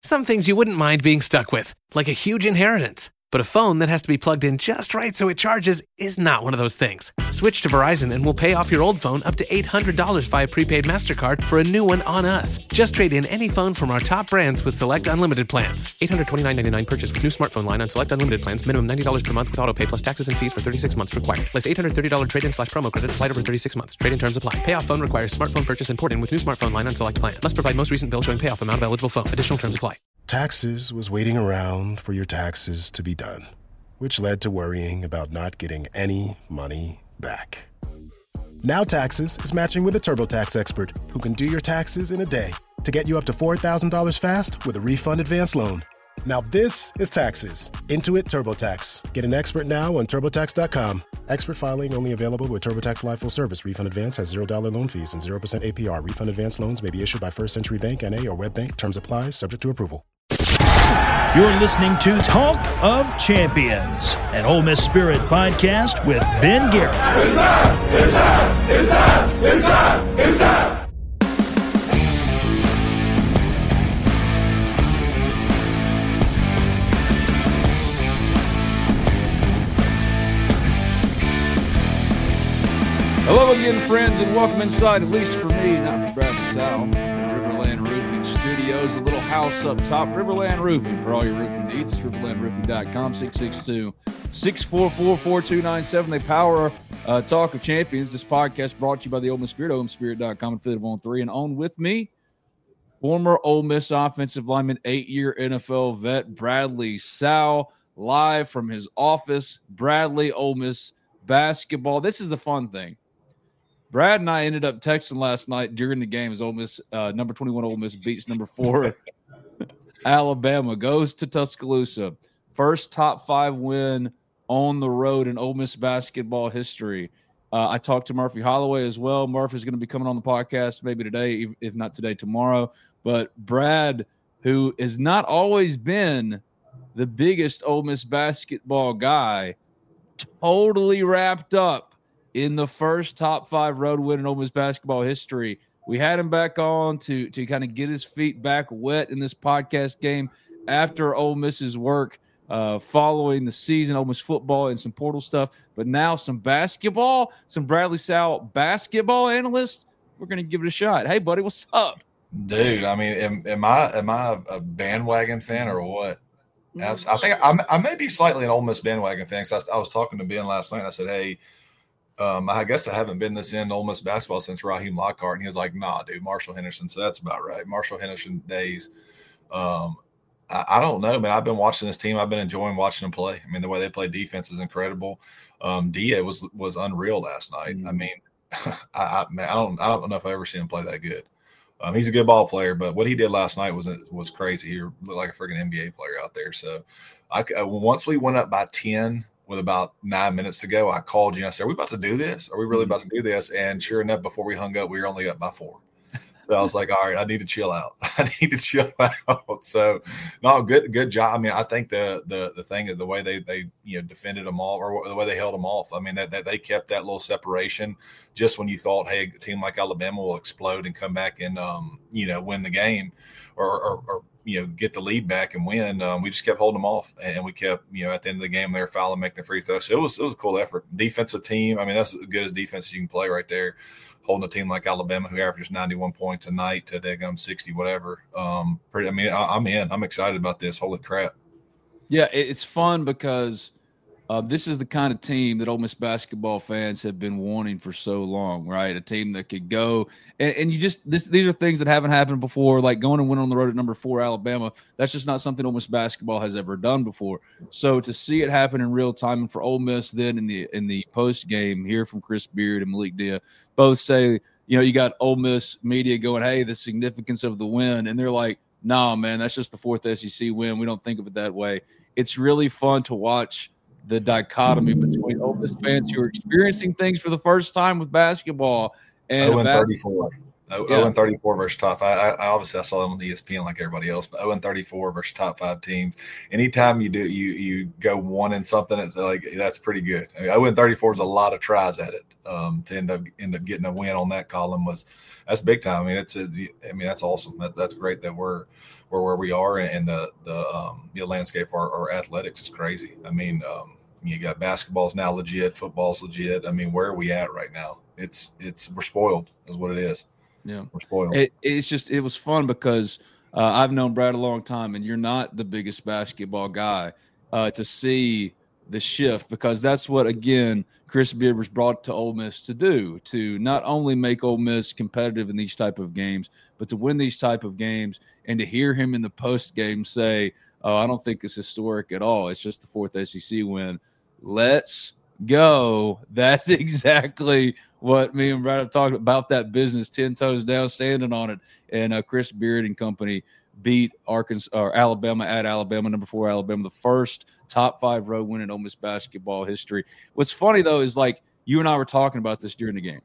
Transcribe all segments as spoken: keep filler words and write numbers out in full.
Some things you wouldn't mind being stuck with, like a huge inheritance. But a phone that has to be plugged in just right so it charges is not one of those things. Switch to Verizon and we'll pay off your old phone up to eight hundred dollars via prepaid MasterCard for a new one on us. Just trade in any phone from our top brands with select unlimited plans. eight hundred twenty-nine dollars and ninety-nine cents purchase with new smartphone line on select unlimited plans. Minimum ninety dollars per month with auto pay plus taxes and fees for thirty-six months required. Place eight hundred thirty dollars trade-in slash promo credit applied over thirty-six months. Trade-in terms apply. Payoff phone requires smartphone purchase and port-in with new smartphone line on select plan. Must provide most recent bill showing payoff amount of eligible phone. Additional terms apply. Taxes was waiting around for your taxes to be done, which led to worrying about not getting any money back. Now Taxes is matching with a TurboTax expert who can do your taxes in a day to get you up to four thousand dollars fast with a refund advance loan. Now this is Taxes. Intuit TurboTax. Get an expert now on TurboTax dot com. Expert filing only available with TurboTax Live Full Service. Refund advance has zero dollars loan fees and zero percent A P R. Refund advance loans may be issued by First Century Bank, N A or WebBank. Terms apply. Subject to approval. You're listening to Talk of Champions, an Ole Miss Spirit podcast with Ben Garrett. It's time! It's time! It's time! It's time! It's time! Hello again, friends, and welcome inside, at least for me, not for Bradley Sal, Riverland Roofing Studios, a little house up top. Riverland Roofing for all your roofing needs. It's riverland roofing dot com, six six two, six four four, four two nine seven. They power uh, Talk of Champions. This podcast brought to you by the Ole Miss Spirit, ole miss spirit dot com, affiliate of On three. And on with me, former Ole Miss offensive lineman, eight-year N F L vet, Bradley Sal, live from his office. Bradley, Ole Miss basketball. This is the fun thing. Brad and I ended up texting last night during the game as Ole Miss, uh, number twenty-one Ole Miss beats number four Alabama, goes to Tuscaloosa. First top five win on the road in Ole Miss basketball history. Uh, I talked to Murphy Holloway as well. Murphy is going to be coming on the podcast maybe today, if not today, tomorrow. But Brad, who has not always been the biggest Ole Miss basketball guy, totally wrapped up in the first top five road win in Ole Miss basketball history. We had him back on to, to kind of get his feet back wet in this podcast game after Ole Miss's work uh, following the season, Ole Miss football and some portal stuff. But now some basketball, some Bradley Sal basketball analyst. We're going to give it a shot. Hey, buddy, what's up? Dude, I mean, am, am I am I a bandwagon fan or what? I think I'm, I may be slightly an Ole Miss bandwagon fan. So I, I was talking to Ben last night. And I said, hey, Um, I guess I haven't been this in Ole Miss basketball since Raheem Lockhart. And he was like, nah, dude, Marshall Henderson. So that's about right. Marshall Henderson days. Um, I, I don't know, man. I've been watching this team. I've been enjoying watching them play. I mean, the way they play defense is incredible. Um, Dia was was unreal last night. Mm-hmm. I mean, I, I, man, I don't I don't know if I've ever seen him play that good. Um, he's a good ball player, but what he did last night was was crazy. He looked like a freaking N B A player out there. So I, once we went up by ten with about nine minutes to go, I called you and I said, are we about to do this? Are we really about to do this? And sure enough, before we hung up, we were only up by four. So I was like, all right, I need to chill out. I need to chill out. So no, good, good job. I mean, I think the, the, the thing is the way they, they, you know, defended them all, or the way they held them off. I mean, that, that they kept that little separation just when you thought, hey, a team like Alabama will explode and come back and, um, you know, win the game or, or, or you know, get the lead back and win. Um, we just kept holding them off, and we kept, you know, at the end of the game, they were fouling, making the free throws. So it was, it was a cool effort. Defensive team. I mean, that's as good as defense as you can play right there. Holding a team like Alabama, who averages ninety-one points a night to they go sixty, whatever. Um, pretty. I mean, I, I'm in. I'm excited about this. Holy crap! Yeah, it's fun because uh, this is the kind of team that Ole Miss basketball fans have been wanting for so long, right? A team that could go and, and you just this. These are things that haven't happened before, like going and winning on the road at number four Alabama. That's just not something Ole Miss basketball has ever done before. So to see it happen in real time, and for Ole Miss then in the in the post game, hear from Chris Beard and Malik Dia both say, you know, you got Ole Miss media going, hey, the significance of the win, and they're like, nah, man, that's just the fourth S E C win. We don't think of it that way. It's really fun to watch the dichotomy between Ole Miss fans who are experiencing things for the first time with basketball and oh and thirty-four. Oh, Yeah. oh and thirty-four versus top five. I, I obviously I saw them on E S P N like everybody else, but oh and thirty-four versus top five teams. Anytime you do you you go one in something, it's like that's pretty good. I mean, oh and thirty-four is a lot of tries at it. Um, to end up end up getting a win on that column was that's big time. I mean, it's a, I mean that's awesome. That, that's great that we're we're where we are, and the the um, the landscape for our, our athletics is crazy. I mean, um, you got basketball's now legit, football's legit. I mean, where are we at right now? It's it's we're spoiled, is what it is. Yeah, we're spoiled. It, it's just it was fun because uh, I've known Brad a long time, and you're not the biggest basketball guy. Uh, to see the shift, because that's what again Chris Beard was brought to Ole Miss to do, to not only make Ole Miss competitive in these type of games, but to win these type of games, and to hear him in the post game say, "Oh, I don't think it's historic at all. It's just the fourth S E C win. Let's go." That's exactly what me and Brad have talked about, that business, ten toes down, standing on it. And uh, Chris Beard and company beat Arkansas or Alabama at Alabama, number four Alabama, the first top five road win in Ole Miss basketball history. What's funny though is like you and I were talking about this during the game.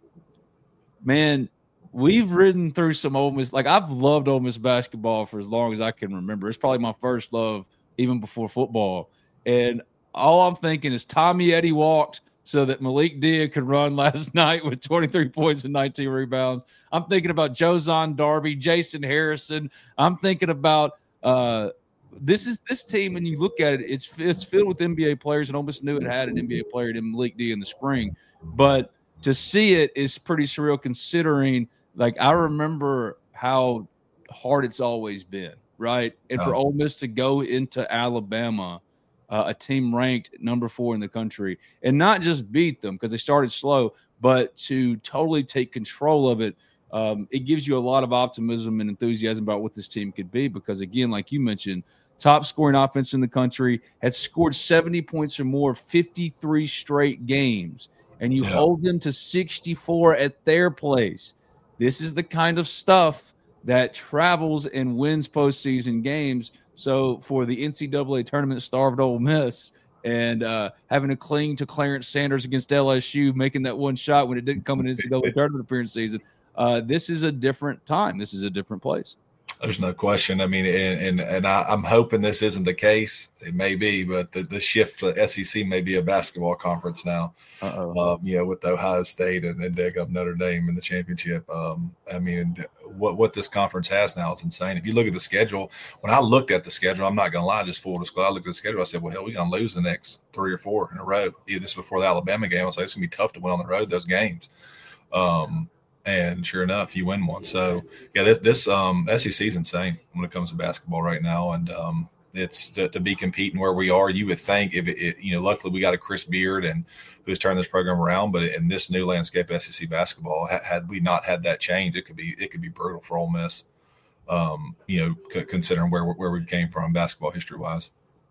Man, we've ridden through some Ole Miss. Like I've loved Ole Miss basketball for as long as I can remember. It's probably my first love, even before football. And all I'm thinking is Tommy Eddie walked so that Malik Dia could run last night with twenty-three points and nineteen rebounds. I'm thinking about Jozon Darby, Jason Harrison. I'm thinking about uh, this is this team. When you look at it, it's it's filled with N B A players, and Ole Miss knew it had an N B A player in Malik Dia in the spring. But to see it is pretty surreal, considering like I remember how hard it's always been, right? And for Ole Miss to go into Alabama, Uh, a team ranked number four in the country, and not just beat them because they started slow, but to totally take control of it. Um, it gives you a lot of optimism and enthusiasm about what this team could be because, again, like you mentioned, top scoring offense in the country, had scored seventy points or more fifty-three straight games, and you Yeah. hold them to sixty-four at their place. This is the kind of stuff that travels and wins postseason games. So for the N C double A tournament starved Ole Miss and uh, having to cling to Clarence Sanders against L S U, making that one shot when it didn't come in N C double A tournament appearance season, uh, this is a different time. This is a different place. There's no question. I mean, and and, and I, I'm hoping this isn't the case. It may be, but the, the shift to S E C may be a basketball conference now. Uh-oh. Um, you know, with Ohio State and then dig up Notre Dame in the championship. Um, I mean, what what this conference has now is insane. If you look at the schedule, when I looked at the schedule, I'm not going to lie, just full disclosure, I looked at the schedule. I said, well, hell, we're going to lose the next three or four in a row. Even this before the Alabama game. I was like, it's going to be tough to win on the road those games. Um, And sure enough, you win one. So, yeah, this, this um, S E C is insane when it comes to basketball right now. And um, it's to, to be competing where we are. You would think if it, it, you know, luckily we got a Chris Beard and who's turned this program around. But in this new landscape, S E C basketball, had, had we not had that change, it could be it could be brutal for Ole Miss. Um, you know, c- considering where where we came from basketball history wise.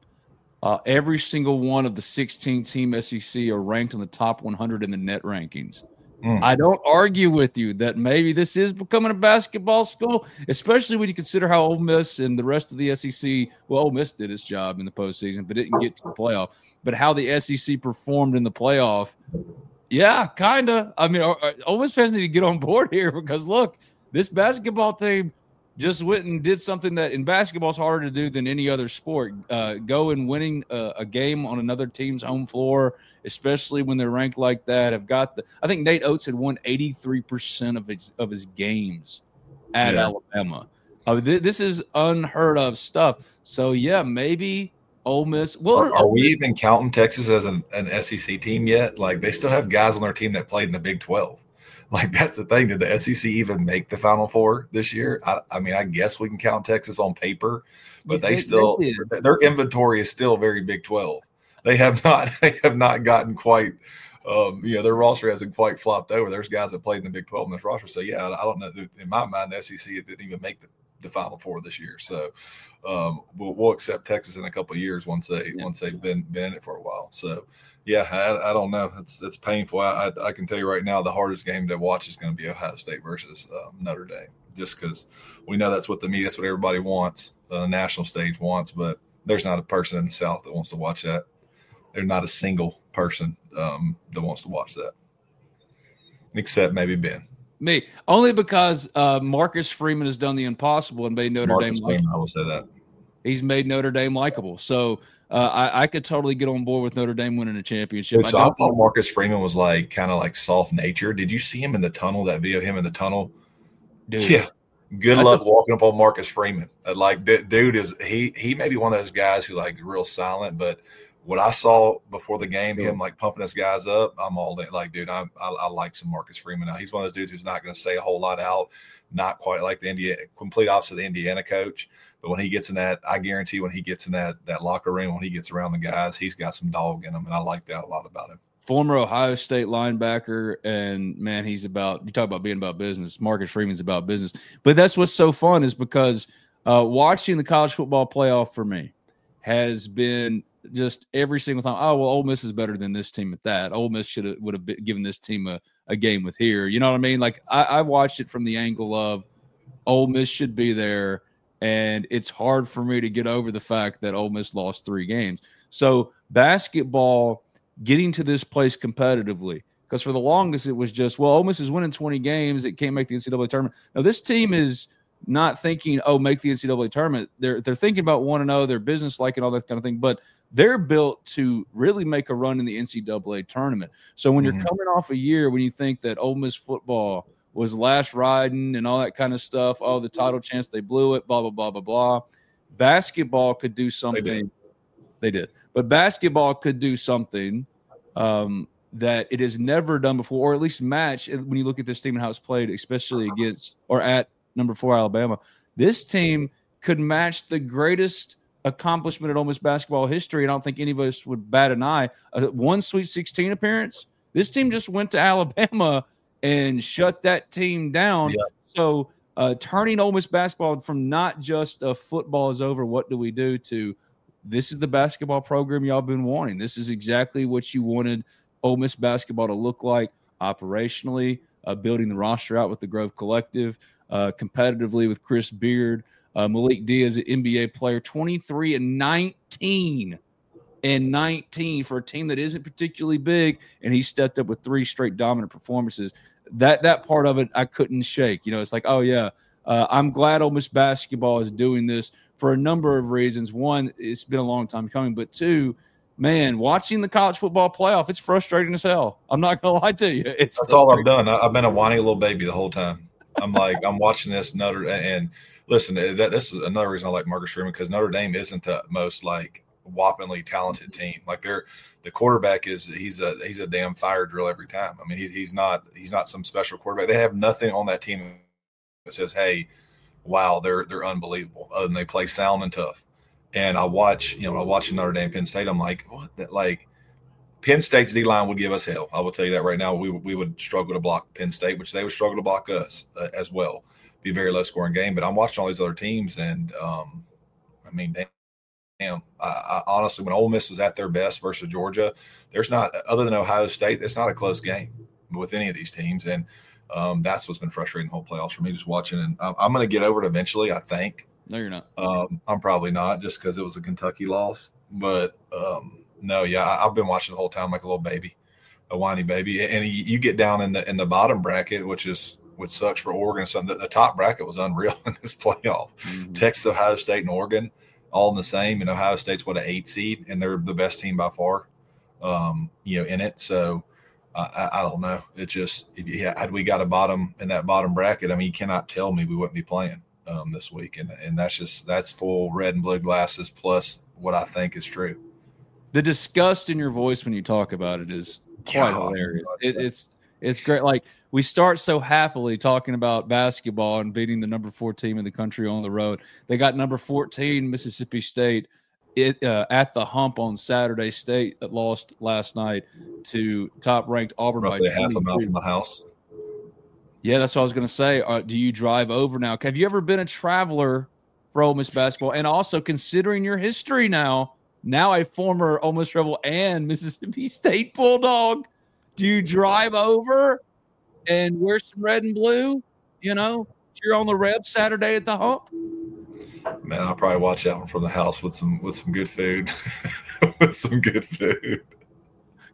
Uh, every single one of the sixteen team S E C are ranked in the top one hundred in the net rankings. Mm. I don't argue with you that maybe this is becoming a basketball school, especially when you consider how Ole Miss and the rest of the S E C, well, Ole Miss did its job in the postseason, but didn't get to the playoff. But how the S E C performed in the playoff, yeah, kind of. I mean, Ole Miss fans need to get on board here because, look, this basketball team just went and did something that in basketball is harder to do than any other sport. Uh, go and winning a, a game on another team's home floor, especially when they're ranked like that. Have got the. I think Nate Oates had won eighty-three percent of his of his games at yeah. Alabama. Uh, th- this is unheard of stuff. So yeah, maybe Ole Miss. Well, are, are we even counting Texas as an, an S E C team yet? Like they still have guys on their team that played in the Big twelve. Like, that's the thing. Did the S E C even make the Final Four this year? I, I mean, I guess we can count Texas on paper, but they, they still they – their inventory is still very Big twelve. They have not they have not gotten quite um, – you know, their roster hasn't quite flopped over. There's guys that played in the Big twelve in this roster. So, yeah, I, I don't know. In my mind, the S E C didn't even make the, the Final Four this year. So, um, we'll, we'll accept Texas in a couple of years once, they, yeah. once they've been, been in it for a while. So – yeah, I, I don't know. It's it's painful. I, I I can tell you right now, the hardest game to watch is going to be Ohio State versus um, Notre Dame, just because we know that's what the media, that's what everybody wants, the uh, national stage wants. But there's not a person in the South that wants to watch that. There's not a single person um, that wants to watch that, except maybe Ben. Me. Only because uh, Marcus Freeman has done the impossible and made Notre Marcus Dame Freeman, likable. I will say that. He's made Notre Dame likable. So uh, I, I could totally get on board with Notre Dame winning a championship. Dude, so I, I thought Marcus Freeman was like kind of like soft nature. Did you see him in the tunnel, that video of him in the tunnel? Dude. Yeah. Good That's luck a- walking up on Marcus Freeman. Uh, Like, d- dude is he he may be one of those guys who like real silent, but what I saw before the game, him like pumping his guys up, I'm all in. Like, dude, I, I I like some Marcus Freeman. Now he's one of those dudes who's not going to say a whole lot out, not quite like the Indiana, complete opposite of the Indiana coach. But when he gets in that, I guarantee when he gets in that that locker room, when he gets around the guys, he's got some dog in him, and I like that a lot about him. Former Ohio State linebacker, and man, he's about, you talk about being about business. Marcus Freeman's about business. But that's what's so fun is because uh, watching the college football playoff for me has been just every single time. Oh, well, Ole Miss is better than this team at that. Ole Miss should have would have given this team a, a game with here. You know what I mean? Like I, I watched it from the angle of Ole Miss should be there, and it's hard for me to get over the fact that Ole Miss lost three games. So basketball getting to this place competitively, because for the longest it was just, well, Ole Miss is winning twenty games, it can't make the N C double A tournament. Now this team is not thinking, oh, make the N C double A tournament. They're they're thinking about one and oh, their business like and all that kind of thing, but they're built to really make a run in the N C double A tournament. So when mm-hmm. you're coming off a year when you think that Ole Miss football was last riding and all that kind of stuff, oh, the title chance, they blew it, blah, blah, blah, blah, blah. Basketball could do something. They did. They did. But basketball could do something um, that it has never done before, or at least match when you look at this team and how it's played, especially against or at number four Alabama. This team could match the greatest accomplishment in Ole Miss basketball history. I don't think any of us would bat an eye. Uh, one Sweet sixteen appearance. This team just went to Alabama and shut that team down. Yeah. So uh, turning Ole Miss basketball from not just a football is over, what do we do, to this is the basketball program y'all been wanting. This is exactly what you wanted Ole Miss basketball to look like operationally, uh, building the roster out with the Grove Collective, uh, competitively with Chris Beard. Uh, Malik Diaz, an N B A player, twenty-three and nineteen and nineteen for a team that isn't particularly big, and he stepped up with three straight dominant performances. That that part of it I couldn't shake. You know, it's like, oh, yeah, uh, I'm glad Ole Miss basketball is doing this for a number of reasons. One, it's been a long time coming, but two, man, watching the college football playoff, it's frustrating as hell. I'm not going to lie to you. It's That's all I've done. I've been a whiny little baby the whole time. I'm like, I'm watching this Notre and listen, that this is another reason I like Marcus Freeman, because Notre Dame isn't the most like whoppingly talented team. Like they're the quarterback is he's a he's a damn fire drill every time. I mean, he, he's not he's not some special quarterback. They have nothing on that team that says, hey, wow, they're they're unbelievable. Other than they play sound and tough. And I watch, you know, I watch Notre Dame, Penn State. I'm like, what? The, like, Penn State's D line would give us hell. I will tell you that right now. We we would struggle to block Penn State, which they would struggle to block us uh, as well. Be a very low scoring game. But I'm watching all these other teams, and um, I mean, damn. I, I, honestly, when Ole Miss was at their best versus Georgia, there's not, other than Ohio State, it's not a close game with any of these teams. And um, that's what's been frustrating the whole playoffs for me, just watching. And I'm, I'm going to get over it eventually, I think. No, you're not. Um, I'm probably not, just because it was a Kentucky loss. But um, no, yeah, I, I've been watching the whole time like a little baby, a whiny baby. And you, you get down in the in the bottom bracket, which is which sucks for Oregon. So the, the top bracket was unreal in this playoff. Mm-hmm. Texas, Ohio State, and Oregon all in the same. And Ohio State's what, an eight seed, and they're the best team by far, um, you know, in it. So uh, I, I don't know. It's just, yeah, had we got a bottom in that bottom bracket, I mean, you cannot tell me we wouldn't be playing um, this week. And and that's just, that's full red and blue glasses plus what I think is true. The disgust in your voice when you talk about it is quite yeah, hilarious. It, it's, it's great. Like, we start so happily talking about basketball and beating the number four team in the country on the road. They got number fourteen, Mississippi State, it, uh, at the hump on Saturday. State that lost last night to top-ranked Auburn. Roughly by half a mile from the house. Yeah, that's what I was going to say. Uh, do you drive over now? Have you ever been a traveler for Ole Miss basketball? And also, considering your history now, now a former Ole Miss Rebel and Mississippi State Bulldog, do you drive over and wear some red and blue, you know, cheer on the Reb Saturday at the hump? Man, I'll probably watch out from the house with some with some good food. with some good food.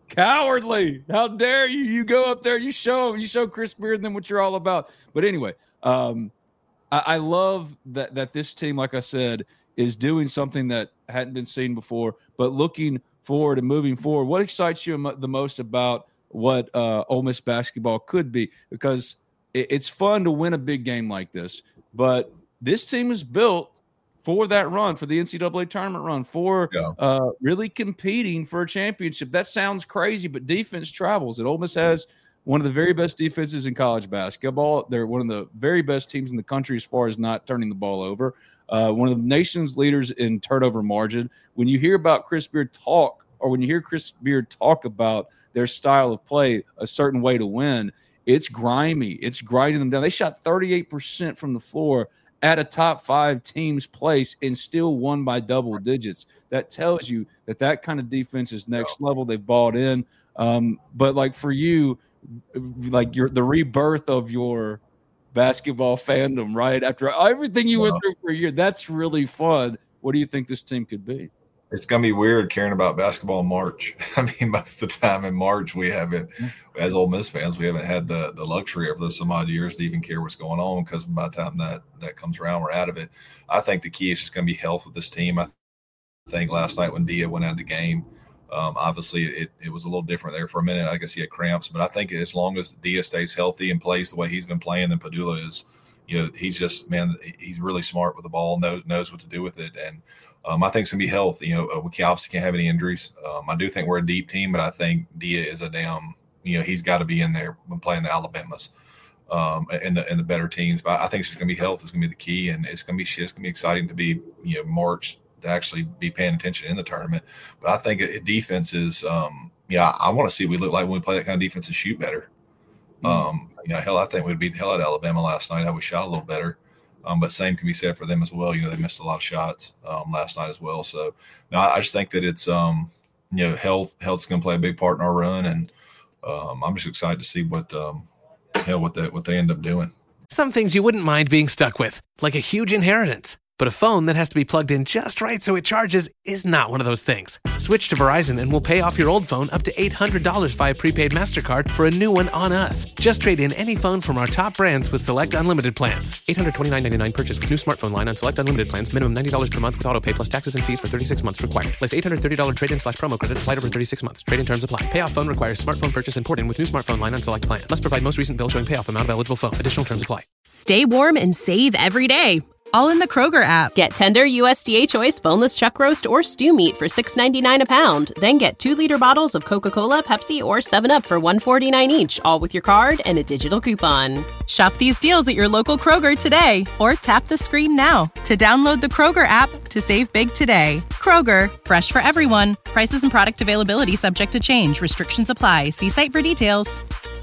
Cowardly. How dare you? You go up there, you show you show Chris Beard them what you're all about. But anyway, um, I, I love that that this team, like I said, is doing something that hadn't been seen before, but looking forward and moving forward. What excites you the most about what uh, Ole Miss basketball could be? Because it, it's fun to win a big game like this, but this team is built for that run, for the N C double A tournament run, for yeah. uh, really competing for a championship. That sounds crazy, but defense travels. And Ole Miss has one of the very best defenses in college basketball. They're one of the very best teams in the country as far as not turning the ball over. Uh, one of the nation's leaders in turnover margin. When you hear about Chris Beard talk, or when you hear Chris Beard talk about their style of play, a certain way to win, it's grimy. It's grinding them down. They shot thirty-eight percent from the floor at a top five team's place and still won by double digits. That tells you that that kind of defense is next level. They bought in. Um, but like for you, like your the rebirth of your basketball fandom, right? After everything you went through for a year, that's really fun. What do you think this team could be? It's going to be weird caring about basketball in March. I mean, most of the time in March, we haven't, as Ole Miss fans, we haven't had the the luxury over those some odd years to even care what's going on, because by the time that, that comes around, we're out of it. I think the key is just going to be health with this team. I think last night when Dia went out of the game, um, obviously it, it was a little different there for a minute. I guess he had cramps, but I think as long as Dia stays healthy and plays the way he's been playing, then Padula is, you know, he's just, man, he's really smart with the ball, knows knows what to do with it. And Um, I think it's going to be health. You know, we obviously can't have any injuries. Um, I do think we're a deep team, but I think Dia is a damn, you know, he's got to be in there when playing the Alabamas um, and the and the better teams. But I think it's going to be health is going to be the key, and it's going to be it's going to be exciting to be, you know, March to actually be paying attention in the tournament. But I think it, it defense is, um, yeah, I, I want to see what we look like when we play that kind of defense and shoot better. Mm-hmm. Um, you know, hell, I think we'd beat the hell out of Alabama last night. How we shot a little better. Um, but same can be said for them as well. You know, they missed a lot of shots um, last night as well. So, no, I just think that it's, um, you know, health health's going to play a big part in our run, and um, I'm just excited to see what, um, you know, what they what they end up doing. Some things you wouldn't mind being stuck with, like a huge inheritance. But a phone that has to be plugged in just right so it charges is not one of those things. Switch to Verizon and we'll pay off your old phone up to eight hundred dollars via prepaid MasterCard for a new one on us. Just trade in any phone from our top brands with select unlimited plans. eight hundred twenty-nine ninety-nine purchase with new smartphone line on select unlimited plans. Minimum ninety dollars per month with auto pay plus taxes and fees for thirty-six months required. Less eight hundred thirty dollars trade-in slash promo credit applied over thirty-six months. Trade-in terms apply. Payoff phone requires smartphone purchase and port in with new smartphone line on select plan. Must provide most recent bill showing payoff amount of eligible phone. Additional terms apply. Stay warm and save every day. All in the Kroger app. Get tender U S D A choice boneless chuck roast or stew meat for six ninety-nine a pound. Then get two liter bottles of Coca-Cola, Pepsi, or seven up for one forty-nine each, all with your card and a digital coupon. Shop these deals at your local Kroger today, or tap the screen now to download the Kroger app to save big today. Kroger, fresh for everyone. Prices and product availability subject to change. Restrictions apply. See site for details.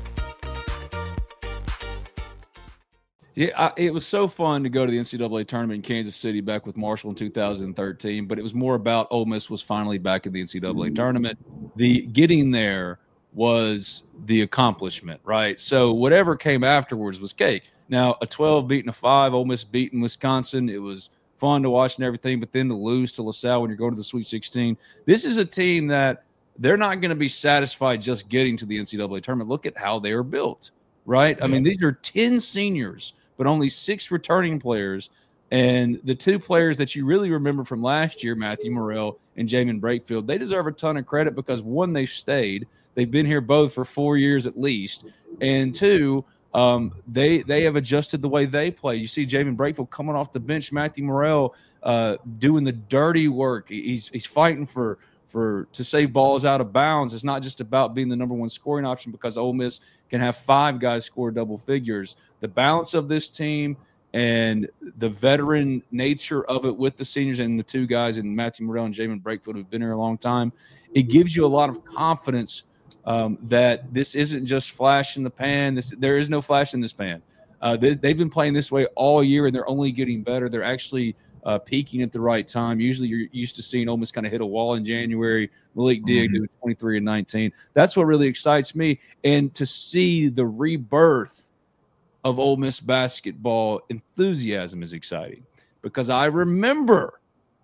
Yeah, I, it was so fun to go to the N C double A tournament in Kansas City back with Marshall in two thousand thirteen, but it was more about Ole Miss was finally back at the N C double A tournament. The getting there was the accomplishment, right? So whatever came afterwards was cake. Now, a twelve beating a five, Ole Miss beating Wisconsin, it was fun to watch and everything, but then to lose to LaSalle when you're going to the Sweet sixteen. This is a team that they're not going to be satisfied just getting to the N C double A tournament. Look at how they are built, right? I mean, these are ten seniors, but only six returning players. And the two players that you really remember from last year, Matthew Morrell and Jamin Brakefield, they deserve a ton of credit because, one, they've stayed. They've been here both for four years at least. And, two, um, they they have adjusted the way they play. You see Jamin Brakefield coming off the bench, Matthew Morrell uh, doing the dirty work. He's he's fighting for for to save balls out of bounds. It's not just about being the number one scoring option, because Ole Miss can have five guys score double figures. The balance of this team and the veteran nature of it with the seniors and the two guys, and Matthew Morrell and Jamin Brakefield, who've been here a long time, it gives you a lot of confidence um, that this isn't just flash in the pan. This, there is no flash in this pan. Uh, they, they've been playing this way all year, and they're only getting better. They're actually uh, peaking at the right time. Usually you're used to seeing Ole Miss kind of hit a wall in January. Malik Digg doing twenty-three and nineteen. That's what really excites me. And to see the rebirth of Ole Miss basketball enthusiasm is exciting, because I remember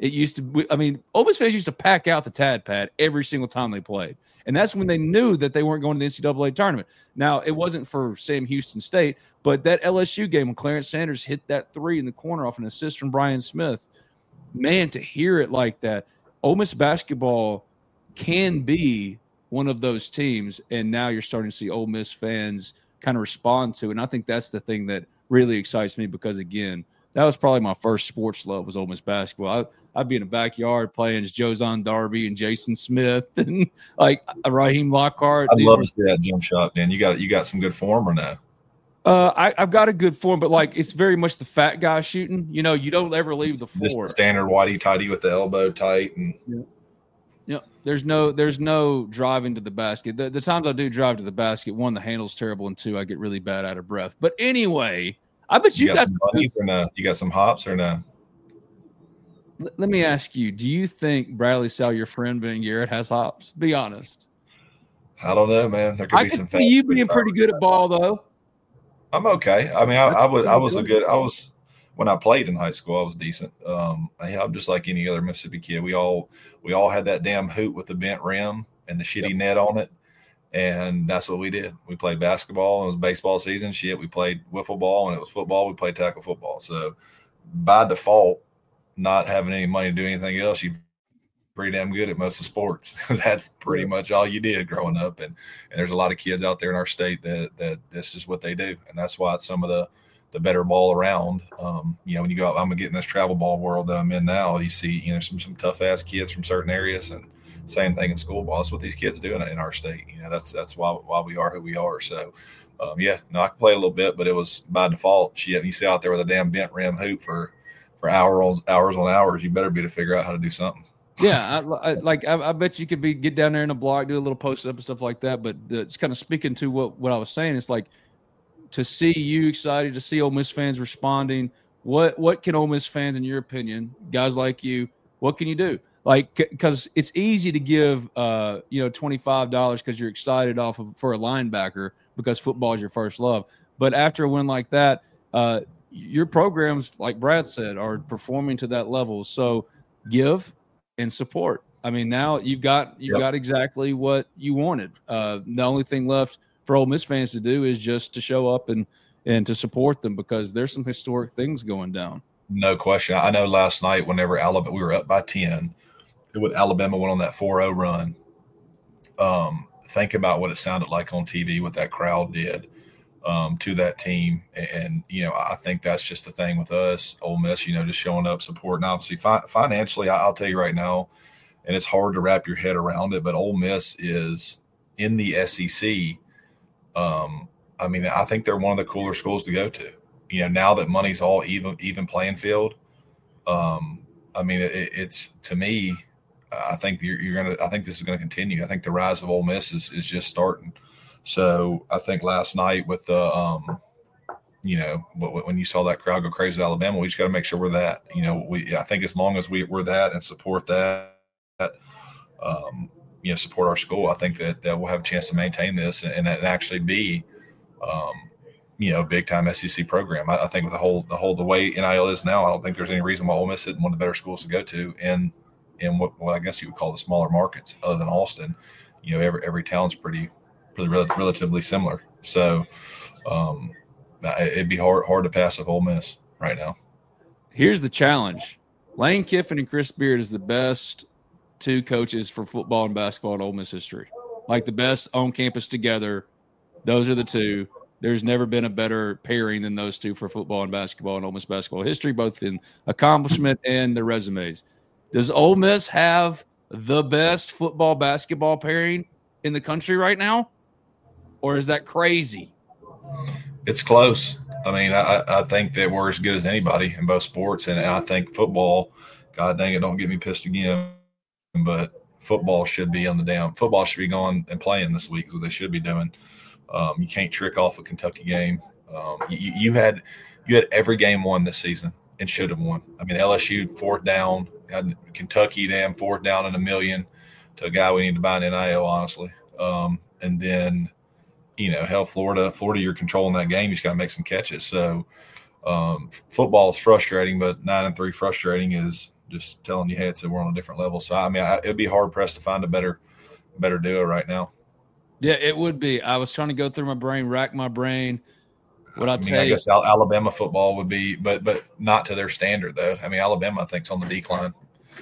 It used to, I mean, Ole Miss fans used to pack out the Tad Pad every single time they played. And that's when they knew that they weren't going to the N C double A tournament. Now, it wasn't for Sam Houston State, but that L S U game when Clarence Sanders hit that three in the corner off an assist from Brian Smith, man, to hear it like that, Ole Miss basketball can be one of those teams, and now you're starting to see Ole Miss fans kind of respond to it. And I think that's the thing that really excites me because, again, that was probably my first sports love was Ole Miss basketball. I, I'd be in the backyard playing as Jozon Darby and Jason Smith and like Raheem Lockhart. I'd These love were, to see that jump shot, man. You got you got some good form or no? Uh, I, I've got a good form, but like it's very much the fat guy shooting. You know, you don't ever leave the floor. Just the standard whitey tighty with the elbow tight and. Yeah. Yeah, there's no there's no driving to the basket. The, the times I do drive to the basket, one, the handle's terrible, and two, I get really bad out of breath. But anyway, I bet you, you got, got some bunnies or no? You got some hops or no? L- let me ask you: do you think Bradley Sal, your friend Ben Garrett, has hops? Be honest. I don't know, man. There could I be some. I see you being pretty good at ball, though. I'm okay. I mean, I, I would. I was a good. I was when I played in high school. I was decent. Um, I, I'm just like any other Mississippi kid. We all we all had that damn hoop with the bent rim and the shitty yep. net on it, and that's what we did. We played basketball. And it was baseball season. Shit, we played wiffle ball, and it was football. We played tackle football. So by default, not having any money to do anything else, you pretty damn good at most of sports because that's pretty much all you did growing up. And, and there's a lot of kids out there in our state that, that this is what they do. And that's why it's some of the, the better ball around. Um, you know, when you go out, I'm getting this travel ball world that I'm in now, you see, you know, some, some tough ass kids from certain areas, and same thing in school ball. That's what these kids do in, in our state. You know, that's, that's why, why we are who we are. So um, yeah, no, I can play a little bit, but it was by default. Shit, you see out there with a damn bent rim hoop for, for hours, hours on hours, you better be to figure out how to do something. Yeah, I, I, like I, I bet you could be get down there in the block, do a little post up and stuff like that. But uh, it's kind of speaking to what, what I was saying. It's like to see you excited, to see Ole Miss fans responding. What what can Ole Miss fans, in your opinion, guys like you, what can you do? Like, because it's easy to give, uh, you know, twenty-five dollars because you're excited off of for a linebacker because football is your first love. But after a win like that, uh, your programs, like Brad said, are performing to that level. So give and support. I mean, now you've got you've yep. got exactly what you wanted. Uh, the only thing left for Ole Miss fans to do is just to show up and and to support them because there's some historic things going down. No question. I know last night, whenever Alabama, we were up by ten, when Alabama went on that four oh run. Um, think about what it sounded like on T V, what that crowd did um, to that team. And, and, you know, I think that's just the thing with us, Ole Miss, you know, just showing up, supporting. Obviously, fi- financially, I'll tell you right now, and it's hard to wrap your head around it, but Ole Miss is in the S E C. Um, I mean, I think they're one of the cooler schools to go to. You know, now that money's all even, even playing field. Um, I mean, it, it's to me, I think you're, you're gonna. I think this is going to continue. I think the rise of Ole Miss is, is just starting. So I think last night with the, um, you know, when you saw that crowd go crazy at Alabama, we just got to make sure we're that. You know, we. I think as long as we we're that and support that, um, you know, support our school, I think that, that we'll have a chance to maintain this and, and actually be, um, you know, big time S E C program. I, I think with the whole the whole the way N I L is now, I don't think there's any reason why Ole Miss isn't one of the better schools to go to in in what well, I guess you would call the smaller markets other than Austin. You know, every every town's pretty pretty rel- relatively similar. So um, it'd be hard hard to pass up Ole Miss right now. Here's the challenge: Lane Kiffin and Chris Beard is the best two coaches for football and basketball in Ole Miss history. Like the best on campus together. Those are the two. There's never been a better pairing than those two for football and basketball in Ole Miss basketball history, both in accomplishment and their resumes. Does Ole Miss have the best football basketball pairing in the country right now? Or is that crazy? It's close. I mean, I, I think that we're as good as anybody in both sports. And I think football, God dang it, don't get me pissed again, but football should be on the damn – football should be going and playing this week is what they should be doing. Um, you can't trick off a Kentucky game. Um, you, you had you had every game won this season and should have won. I mean, L S U fourth down, had Kentucky damn fourth down in a million to a guy we need to buy an N I L, honestly. Um, and then, you know, hell, Florida, Florida, you're controlling that game. You just got to make some catches. So um, football is frustrating, but nine and three frustrating is just telling you, hey, it's we're on a different level. So I mean, I, it'd be hard pressed to find a better better duo right now. Yeah, it would be. I was trying to go through my brain, rack my brain. What I, I mean, tell I you, guess Alabama football would be, but but not to their standard though. I mean, Alabama I think is on the decline.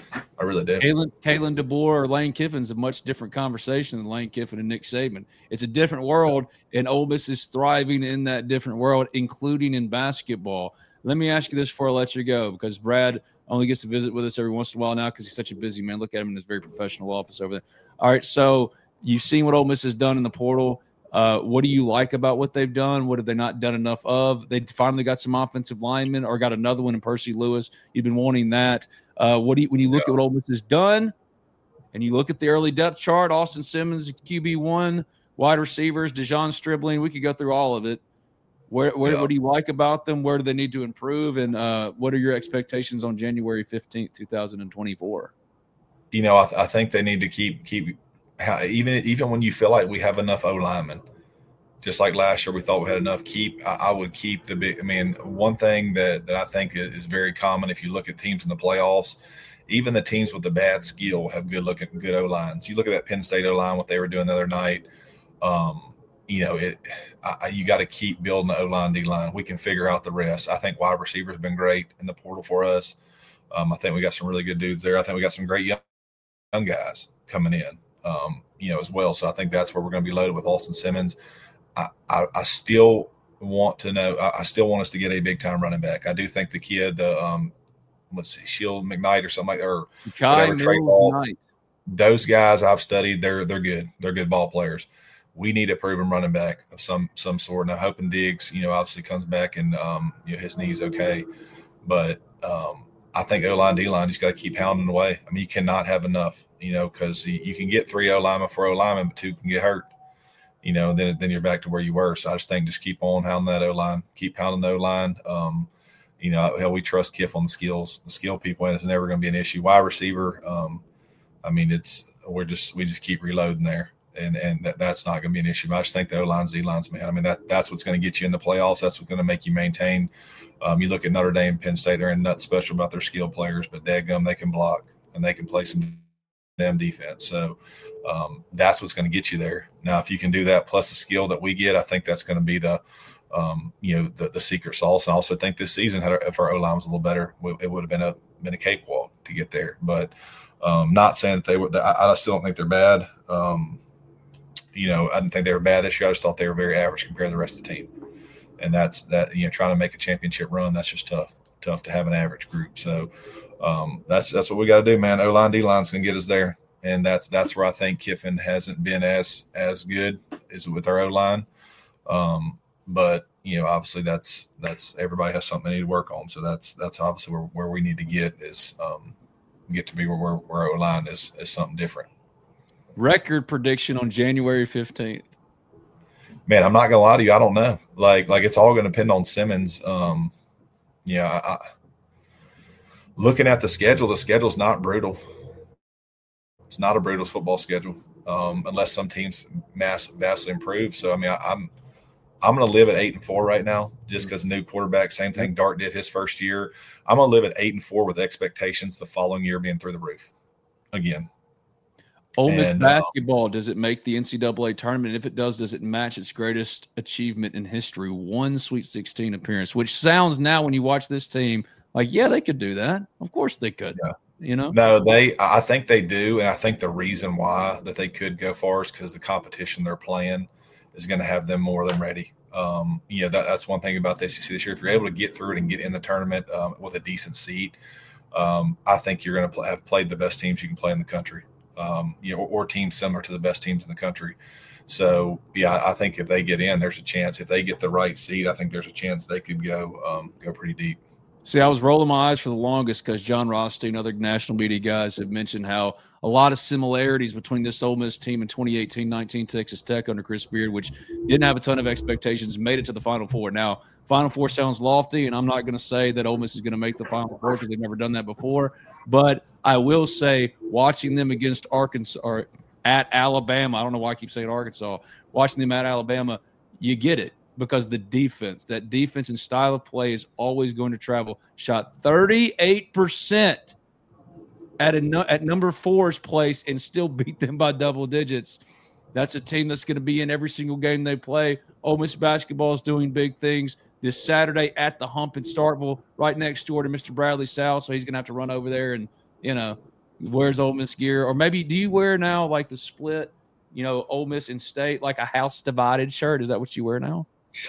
I really do. Kalen, Kalen DeBoer or Lane Kiffin's a much different conversation than Lane Kiffin and Nick Saban. It's a different world, and Ole Miss is thriving in that different world, including in basketball. Let me ask you this before I let you go, because Brad only gets to visit with us every once in a while now because he's such a busy man. Look at him in his very professional office over there. All right, so you've seen what Ole Miss has done in the portal. Uh, what do you like about what they've done? What have they not done enough of? They finally got some offensive linemen or got another one in Percy Lewis. You've been wanting that. Uh, what do you, when you look yeah. at what Ole Miss has done and you look at the early depth chart, Austin Simmons, Q B one, wide receivers, Dejon Stribling, we could go through all of it. Where, where yeah. What do you like about them? Where do they need to improve? And uh, what are your expectations on January fifteenth, twenty twenty-four? You know, I, th- I think they need to keep keep – even even when you feel like we have enough O-linemen, just like last year we thought we had enough, keep – I would keep the big – I mean, one thing that, that I think is very common if you look at teams in the playoffs, even the teams with the bad skill have good-looking, good O-lines. You look at that Penn State O-line, what they were doing the other night, um, you know, it. I, you got to keep building the O-line, D-line. We can figure out the rest. I think wide receiver has been great in the portal for us. Um, I think we got some really good dudes there. I think we got some great young, young guys coming in, um, you know, as well. So I think that's where we're going to be loaded with Austin Simmons. I, I, I still want to know. I, I still want us to get a big-time running back. I do think the kid, the um, let's see, Shield McKnight or something like that, or whatever, Trey Ball, those guys I've studied. They're they're good. They're good ball players. We need a proven running back of some some sort. Now, hoping Diggs, you know, obviously comes back and um, you know, his knee's okay, but um, I think O-line, D-line, you just got to keep pounding away. I mean, you cannot have enough, you know, because you can get three O-linemen, four O-linemen, but two can get hurt, you know, and then then you're back to where you were. So I just think just keep on pounding that O-line, keep pounding the O-line. Um, you know, hell, we trust Kiff on the skills, the skill people, and it's never going to be an issue. Wide receiver, um, I mean, it's we're just we just keep reloading there. And and that, that's not going to be an issue. But I just think the O-lines, D-lines, man, I mean, that that's what's going to get you in the playoffs. That's what's going to make you maintain. Um, you look at Notre Dame, Penn State, they're nothing special about their skilled players, but dadgum, they can block and they can play some damn defense. So um, that's what's going to get you there. Now, if you can do that plus the skill that we get, I think that's going to be the, um, you know, the, the secret sauce. And I also think this season, had our, if our O-line was a little better, it would have been a been a cakewalk to get there. But um, not saying that they were – I, I still don't think they're bad. Um You know, I didn't think they were bad this year. I just thought they were very average compared to the rest of the team. And that's that, you know, trying to make a championship run, that's just tough, tough to have an average group. So um, that's that's what we got to do, man. O-line, D-line's going to get us there. And that's that's where I think Kiffin hasn't been as as good as with our O-line. Um, but, you know, obviously that's that's everybody has something they need to work on. So that's that's obviously where, where we need to get is um, get to be where, where, where O-line is, is something different. Record prediction on January fifteenth. Man, I'm not gonna lie to you. I don't know. Like, like it's all gonna depend on Simmons. Um, yeah, I, I, looking at the schedule, the schedule's not brutal. It's not a brutal football schedule, um, unless some teams mass vastly improve. So, I mean, I, I'm I'm gonna live at eight and four right now, just because new quarterback. Same thing Dart did his first year. I'm gonna live at eight and four with expectations the following year being through the roof again. Ole Miss and, basketball, uh, does it make the N C double A tournament? If it does, does it match its greatest achievement in history? One Sweet sixteen appearance, which sounds now when you watch this team like, yeah, they could do that. Of course they could. Yeah. You know? No, they. I think they do, and I think the reason why that they could go far is because the competition they're playing is going to have them more than ready. Um, you know, that, that's one thing about the S E C this year. If you're able to get through it and get in the tournament um, with a decent seed, um, I think you're going to pl- have played the best teams you can play in the country. Um, you know, or, or teams similar to the best teams in the country. So, yeah, I think if they get in, there's a chance. If they get the right seed, I think there's a chance they could go um, go pretty deep. See, I was rolling my eyes for the longest because John Rothstein and other national media guys have mentioned how a lot of similarities between this Ole Miss team and twenty eighteen nineteen Texas Tech under Chris Beard, which didn't have a ton of expectations, made it to the Final Four. Now, Final Four sounds lofty, and I'm not going to say that Ole Miss is going to make the Final Four because they've never done that before. But I will say, watching them against Arkansas or at Alabama, I don't know why I keep saying Arkansas, watching them at Alabama, you get it because the defense, that defense and style of play is always going to travel. Shot thirty-eight percent at a at number four's place and still beat them by double digits. That's a team that's going to be in every single game they play. Ole Miss basketball is doing big things this Saturday at the Hump in Starkville, right next door to Mister Bradley Sal. So he's going to have to run over there and, you know, wears Ole Miss gear. Or maybe do you wear now like the split, you know, Ole Miss and State, like a house divided shirt? Is that what you wear now?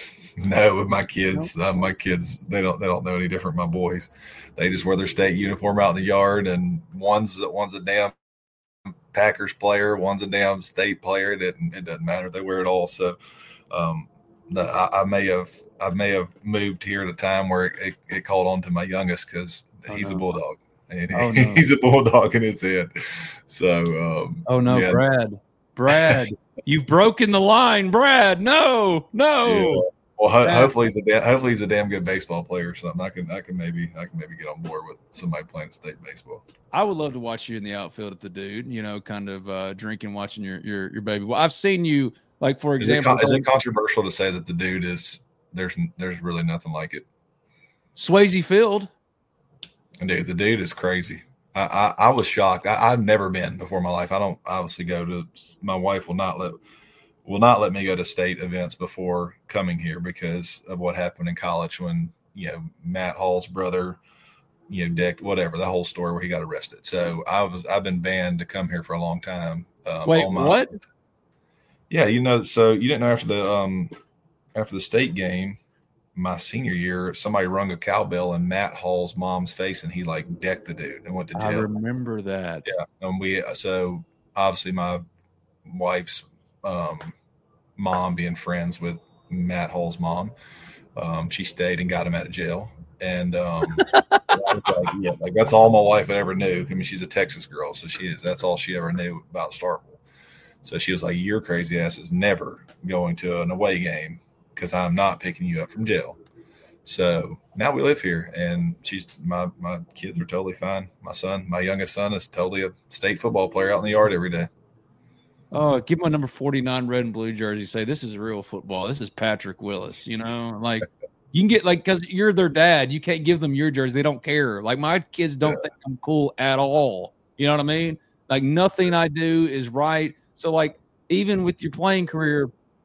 No, with my kids, uh, my kids, they don't, they don't know any different. My boys, they just wear their state uniform out in the yard, and one's, one's a damn Packers player, one's a damn State player. It, it doesn't matter. They wear it all. So, um, the, I, I may have, I may have moved here at a time where it, it, it called on to my youngest because oh, he's no. a bulldog, and oh, he, no. he's a bulldog in his head. So, um, oh no, yeah. Brad, Brad, you've broken the line, Brad. No, no. Yeah. Well, ho- hopefully he's a da- hopefully he's a damn good baseball player or something. I can I can maybe I can maybe get on board with somebody playing state baseball. I would love to watch you in the outfield at the dude, you know, kind of uh, drinking, watching your your your baby. Well, I've seen you, like for example, is it, con- is it controversial to say that the dude is there's there's really nothing like it? Swayze Field. And dude, the dude is crazy. I I, I was shocked. I, I've never been before in my life. I don't obviously go to. My wife will not let. will not let me go to state events before coming here because of what happened in college when, you know, Matt Hall's brother, you know, Dick, whatever, the whole story where he got arrested. So I was, I've been banned to come here for a long time. Um, Wait, my, what? Yeah. You know, so you didn't know after the, um, after the state game, my senior year, somebody rung a cowbell in Matt Hall's mom's face and he like decked the dude and went to jail. I remember that. Yeah. And we, so obviously my wife's, um, mom being friends with Matt Hall's mom, um, she stayed and got him out of jail. And um, I was like, yeah, like that's all my wife ever knew. I mean, she's a Texas girl, so she is. That's all she ever knew about Starkville. So she was like, "Your crazy ass is never going to an away game because I'm not picking you up from jail." So now we live here, and she's my my kids are totally fine. My son, my youngest son, is totally a state football player out in the yard every day. Oh, give my number forty-nine red and blue jersey. Say, this is real football. This is Patrick Willis, you know? Like, you can get, like, because you're their dad. You can't give them your jersey. They don't care. Like, my kids don't yeah. think I'm cool at all. You know what I mean? Like, nothing I do is right. So, like, even with your playing career,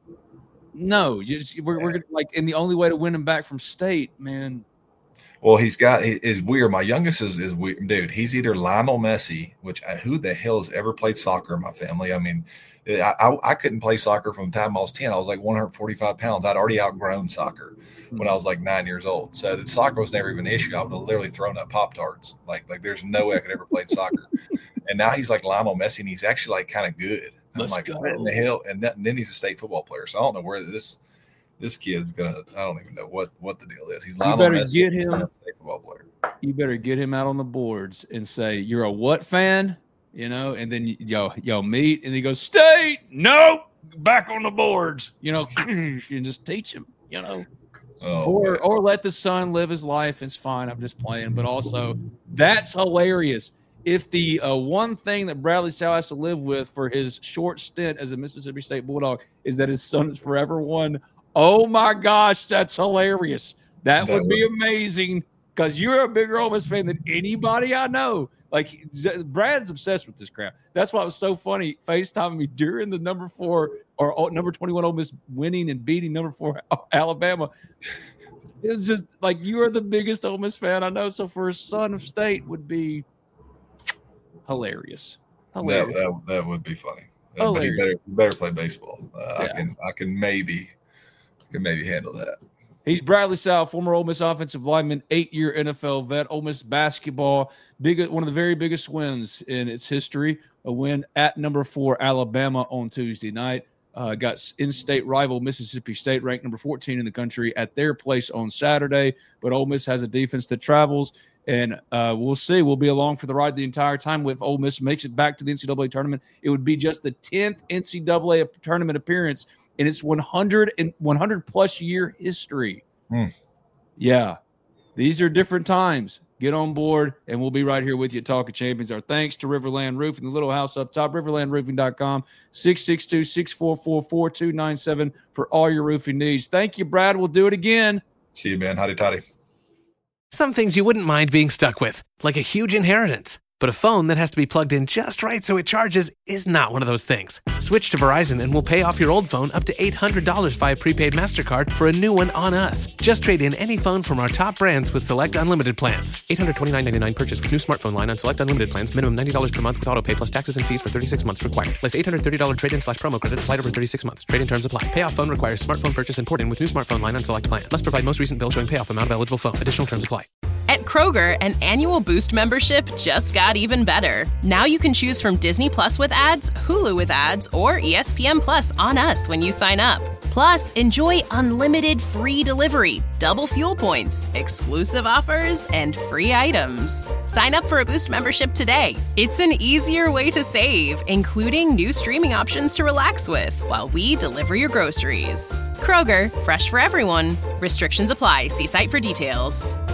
no. You just, we're, we're like, and the only way to win them back from state, man. Well, he's got is weird. My youngest is, is weird. Dude, he's either Lionel Messi, which uh, who the hell has ever played soccer in my family? I mean, I, I, I couldn't play soccer from the time I was ten. I was like one hundred forty-five pounds. I'd already outgrown soccer mm-hmm. when I was like nine years old. So the soccer was never even an issue. I would have literally thrown up Pop-Tarts. Like, like there's no way I could ever play soccer. And now he's like Lionel Messi, and he's actually like kind of good. And I'm like, go. what in the hell? And, that, and then he's a state football player. So I don't know where this – This kid's gonna. I don't even know what, what the deal is. He's Lionel better Messi, get him. a football player. You better get him out on the boards and say you're a what fan, you know, and then yo yo meet, and he goes state. No, back on the boards, you know, and just teach him, you know, oh, or man. or let the son live his life. It's fine. I'm just playing, but also that's hilarious. If the uh, one thing that Bradley Sal has to live with for his short stint as a Mississippi State Bulldog is that his son is forever one. Oh, my gosh, that's hilarious. That, that would be amazing because you're a bigger Ole Miss fan than anybody I know. Like, Brad's obsessed with this crap. That's why it was so funny FaceTiming me during the number four or number twenty-one Ole Miss winning and beating number four Alabama. It was just like you are the biggest Ole Miss fan I know. So for a son of state would be hilarious. hilarious. That, that, that would be funny. Uh, but he better, he better play baseball. Uh, yeah. I can I can maybe – Can maybe handle that. He's Bradley Sal, former Ole Miss offensive lineman, eight-year N F L vet. Ole Miss basketball, big one of the very biggest wins in its history. A win at number four Alabama on Tuesday night. Uh, got in-state rival Mississippi State ranked number fourteen in the country at their place on Saturday. But Ole Miss has a defense that travels, and uh, we'll see. We'll be along for the ride the entire time. If Ole Miss makes it back to the N C double A tournament, it would be just the tenth N C double A tournament appearance in its one hundred and one hundred plus year history. Mm. Yeah, these are different times. Get on board, and we'll be right here with you at Talk of Champions. Our thanks to Riverland Roofing, the little house up top, riverland roofing dot com, six six two, six four four, four two nine seven for all your roofing needs. Thank you, Brad. We'll do it again. See you, man. Howdy, toddy. Some things you wouldn't mind being stuck with, like a huge inheritance. But a phone that has to be plugged in just right so it charges is not one of those things. Switch to Verizon and we'll pay off your old phone up to eight hundred dollars via prepaid MasterCard for a new one on us. Just trade in any phone from our top brands with select unlimited plans. eight hundred twenty-nine dollars and ninety-nine cents purchase with new smartphone line on select unlimited plans. Minimum ninety dollars per month with auto pay plus taxes and fees for thirty-six months required. Less eight hundred thirty dollars trade-in slash promo credit applied over thirty-six months. Trade-in terms apply. Payoff phone requires smartphone purchase and port-in with new smartphone line on select plan. Must provide most recent bill showing payoff amount of eligible phone. Additional terms apply. At Kroger, an annual Boost membership just got even better. Now you can choose from Disney Plus with ads, Hulu with ads, or E S P N Plus on us when you sign up. Plus, enjoy unlimited free delivery, double fuel points, exclusive offers, and free items. Sign up for a Boost membership today. It's an easier way to save, including new streaming options to relax with while we deliver your groceries. Kroger, fresh for everyone. Restrictions apply. See site for details.